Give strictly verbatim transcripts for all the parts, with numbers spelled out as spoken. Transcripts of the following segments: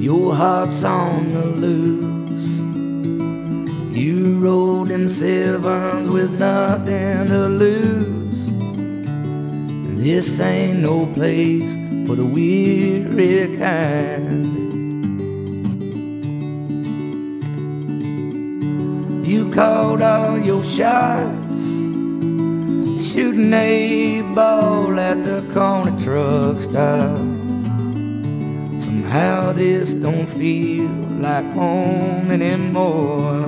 Your heart's on the loose. You rode them sevens with nothing to lose. This ain't no place for the weary kind. You called all your shots, shooting a ball at the corner truck stop. Somehow this don't feel like home anymore.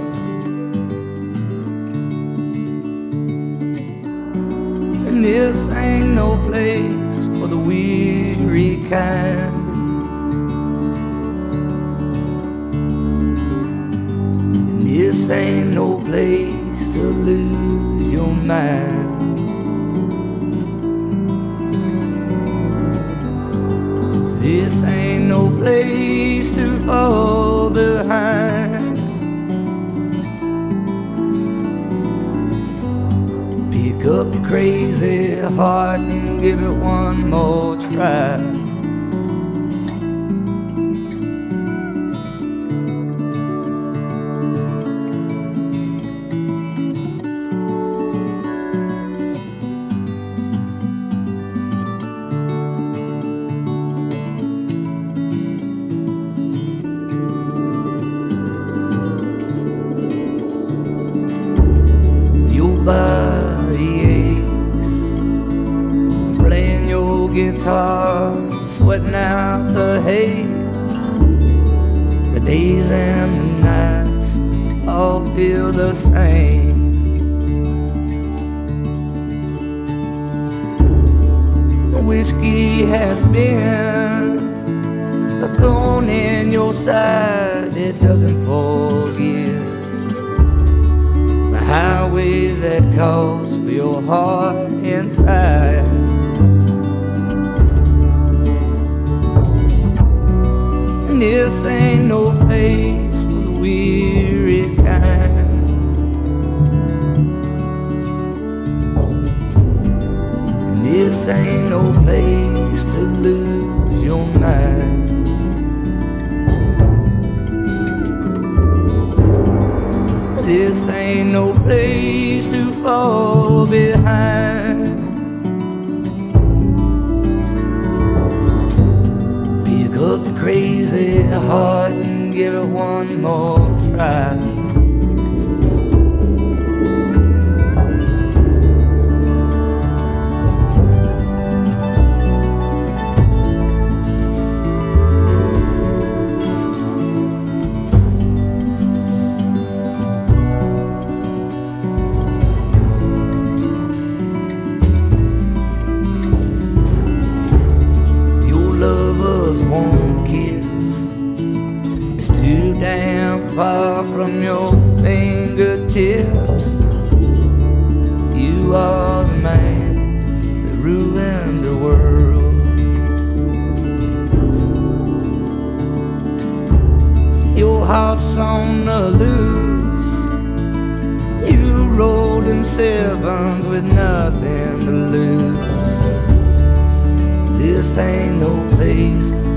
And this ain't no place for the weary kind. And this ain't no place to lose your mind. This ain't no place to fall behind. Pick up your crazy heart and give it one more try. Body aches, playing your guitar, sweating out the hay. The days and the nights all feel the same. Whiskey has been a thorn in your side, it doesn't forget. Highway that calls for your heart inside. And this ain't no place for the weary kind. And this ain't no place to lose your mind. This ain't no place to fall behind. Pick up your crazy heart and give it one more try. Won't kiss, it's too damn far from your fingertips. You are the man that ruined the world. Your heart's on the loose. You rolled them sevens with nothing to lose. This ain't no place